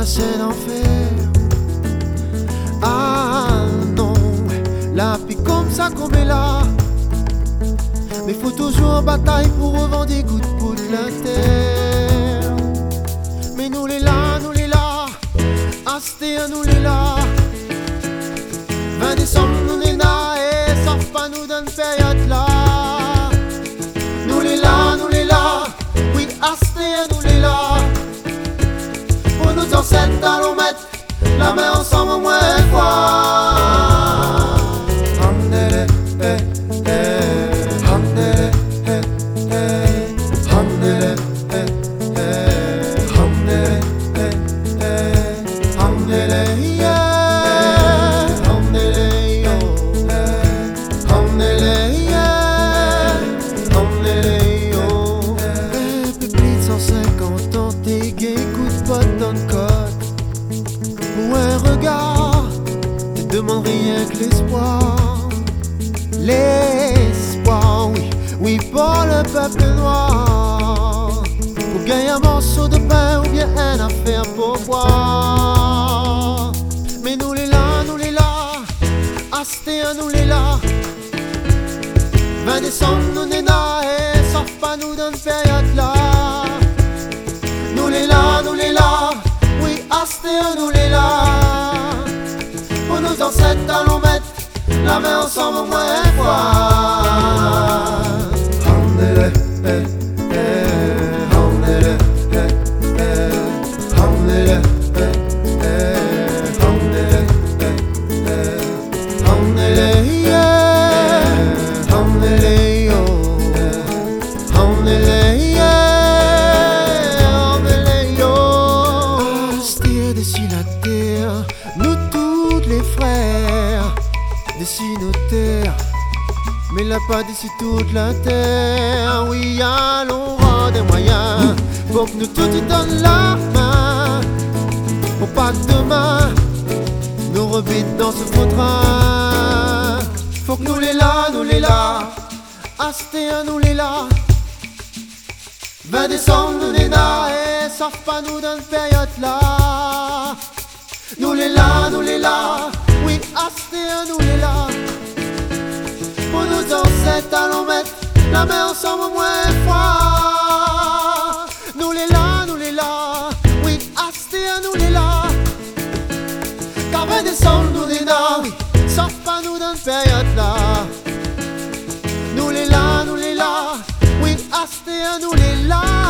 chaîne en fer. Ah non, la vie comme ça comme elle là. Mais faut toujours en bataille pour revendiquer toute la terre. Mais nous les là, asté à nous les là. 20 décembre nous les là, et sauf pas nous dans une période là. Nous les là, oui asté à nous les là. Pour nos ancêtres allons mettre la main ensemble au moins une fois. Pour un regard, ne demande rien que l'espoir. L'espoir, oui, oui, pour le peuple noir. Pour gagner un morceau de pain ou bien une affaire pour boire. Mais nous les là, asté à nous les là. 20 décembre nous n'est là, et sauf pas nous dans une période là. Nous les là, oui, asté à nous les là. Pour nos ancêtres allons mettre la main ensemble au moins une fois. D'ici la terre, nous tous les frères, d'ici nos terres, mais là pas d'ici toute la terre. Oui, allons voir des moyens pour que nous tous y donnent la main, pour pas que demain nous reviennent dans ce faux train. Faut que nous les là, asté à nous les là. 20 décembre nous les là, et sauf pas nous dans une période là. Nous les là, oui, asté à nous les là. Pour nos ancêtres allons mettre la main ensemble au moins une fois. Nous les là, oui, asté à nous les là. Car 20 décembre nous les là, oui, sauf pas nous dans une période là. Nous les là, oui, asté à nous les là.